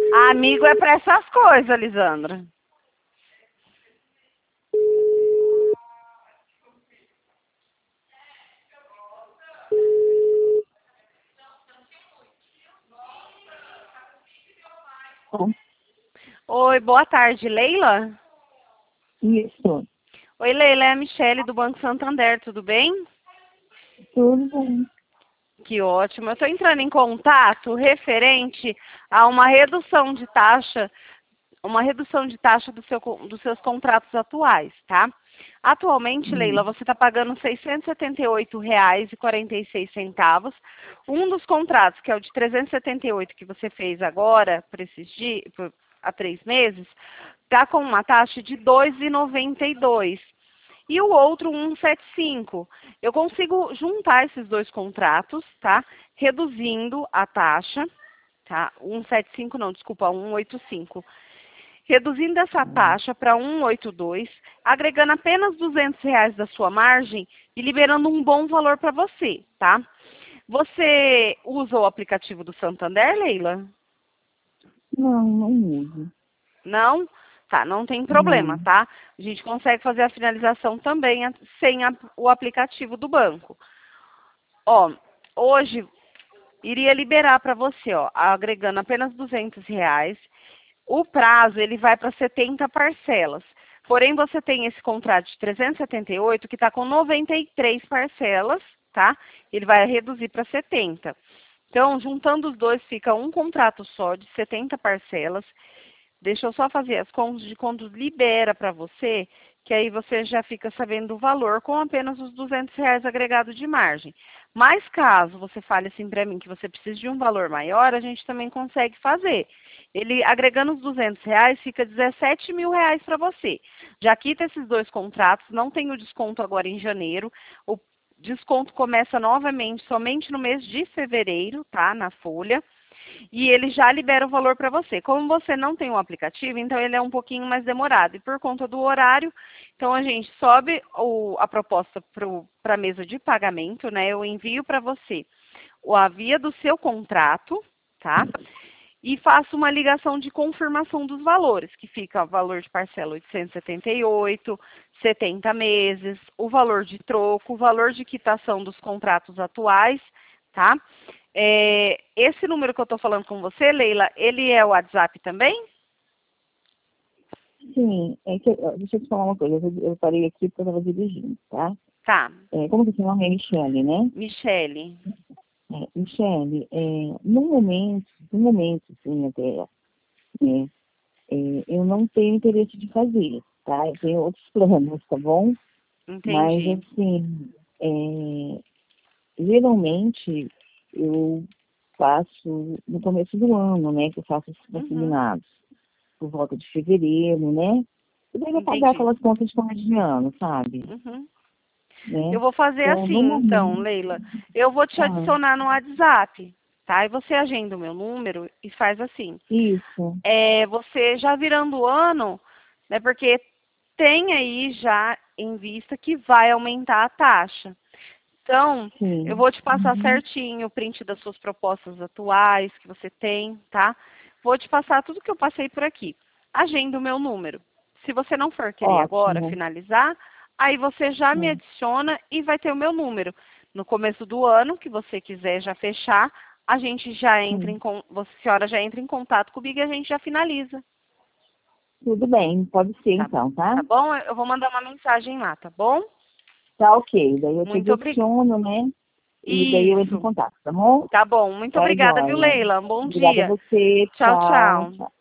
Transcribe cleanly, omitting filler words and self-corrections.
Amigo é pra essas coisas, Lisandra. Bom, Oi, boa tarde, Leila? isso, Oi, Leila, é a Michele do Banco Santander, tudo bem? tudo bem. Que ótimo. Eu estou entrando em contato referente a uma redução de taxa dos seus contratos atuais, tá? Atualmente, Leila, você está pagando R$ 678,46. Um dos contratos, que é o de 378 que você fez agora, por esses dias, há 3 meses, está com uma taxa de R$ 2,92. E o outro 175. Eu consigo juntar esses dois contratos, tá? Reduzindo a taxa, tá? 175 não, desculpa, 185. Reduzindo essa taxa para 182, agregando apenas R$ 200 da sua margem e liberando um bom valor para você, tá? Você usa o aplicativo do Santander, Leila? Não, não uso. Não? Tá, não tem problema, Não. tá? A gente consegue fazer a finalização também sem o aplicativo do banco. Ó, hoje iria liberar para você, ó, agregando apenas R$ 200. O prazo, ele vai para 70 parcelas. Porém, você tem esse contrato de 378 que está com 93 parcelas, tá? Ele vai reduzir para 70. Então, juntando os dois, fica um contrato só de 70 parcelas. Deixa eu só fazer as contas de quando libera para você, que aí você já fica sabendo do valor com apenas os R$ 200 agregado de margem. Mas caso você fale assim para mim que você precisa de um valor maior, a gente também consegue fazer. Ele agregando os R$ 200 fica R$ 17.000 para você. Já quita esses dois contratos, não tem o desconto agora em janeiro. O desconto começa novamente somente no mês de fevereiro, tá? Na folha. E ele já libera o valor para você. Como você não tem um aplicativo, então ele é um pouquinho mais demorado. E por conta do horário, então a gente sobe a proposta para a mesa de pagamento, né? Eu envio para você a via do seu contrato, tá? E faço uma ligação de confirmação dos valores, que fica o valor de parcela 878, 70 meses, o valor de troco, o valor de quitação dos contratos atuais, tá? Esse número que eu estou falando com você, Leila, ele é o WhatsApp também? Sim, deixa eu te falar uma coisa. Eu parei aqui porque eu estava dirigindo, tá? Tá, Como que seu nome é Michele, né? Michele. Michele, no momento, sim, até, né? Eu não tenho interesse de fazer, tá? Eu tenho outros planos, tá bom? Mas, Entendi. assim, geralmente eu faço no começo do ano, né? Que eu faço esses Uhum, consignados, por volta de fevereiro, né? E daí eu pagar entendi. aquelas contas de começo, sabe? Uhum. Eu Né? vou fazer Então, no assim, então, momento, Leila. Eu vou te ah, adicionar no WhatsApp, tá? E você agenda o meu número e faz assim. isso, Você já virando o ano, né? Porque tem aí já em vista que vai aumentar a taxa. Então, eu sim. vou te passar certinho o print das suas propostas atuais que você tem, tá? Vou te passar tudo que eu passei por aqui. Agenda o meu número. Se você não for querer agora Ótimo. finalizar, aí você já me Hum, adiciona e vai ter o meu número. No começo do ano, que você quiser já fechar, a gente já entra hum. a senhora já entra em contato comigo e a gente já finaliza. Tudo bem, pode ser Tá, então, tá? tá bom? Eu vou mandar uma mensagem lá, tá bom? Tá ok. Daí eu te Muito obrigada. adiciono, né? E daí eu entro em Isso. contato, tá bom? Tá bom. Muito Tá obrigada, viu, joia. Leila? Um bom Obrigada a dia. você. Tchau, Tchau. tchau. Tchau.